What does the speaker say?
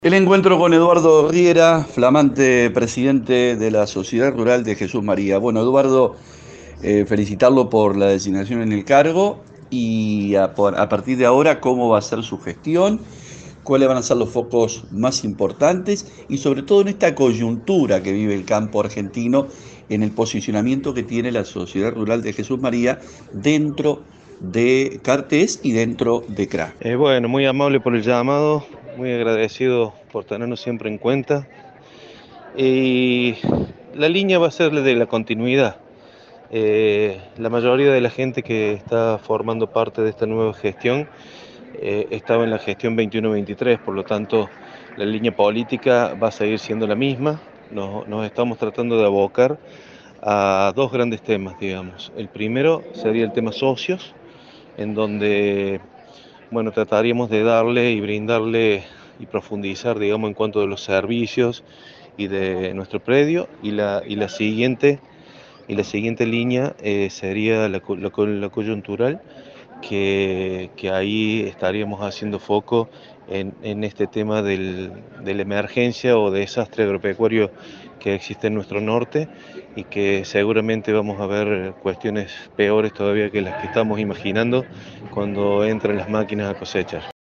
El encuentro con Eduardo Riera, flamante presidente de la Sociedad Rural de Jesús María. Bueno, Eduardo, felicitarlo por la designación en el cargo y a partir de ahora cómo va a ser su gestión, cuáles van a ser los focos más importantes y sobre todo en esta coyuntura que vive el campo argentino, en el posicionamiento que tiene la Sociedad Rural de Jesús María dentro de Cartés y dentro de CRA. Bueno, muy amable por el llamado, muy agradecido por tenernos siempre en cuenta. Y la línea va a ser la de la continuidad. La mayoría de la gente que está formando parte de esta nueva gestión estaba en la gestión 21-23, por lo tanto la línea política va a seguir siendo la misma. Nos estamos tratando de abocar a dos grandes temas, digamos. El primero sería el tema socios, en donde bueno, trataríamos de darle y brindarle y profundizar, digamos, en cuanto a los servicios y de nuestro predio. Y la siguiente línea sería la coyuntural, que ahí estaríamos haciendo foco en este tema de la emergencia o desastre agropecuario que existe en nuestro norte y que seguramente vamos a ver cuestiones peores todavía que las que estamos imaginando cuando entren las máquinas a cosechar.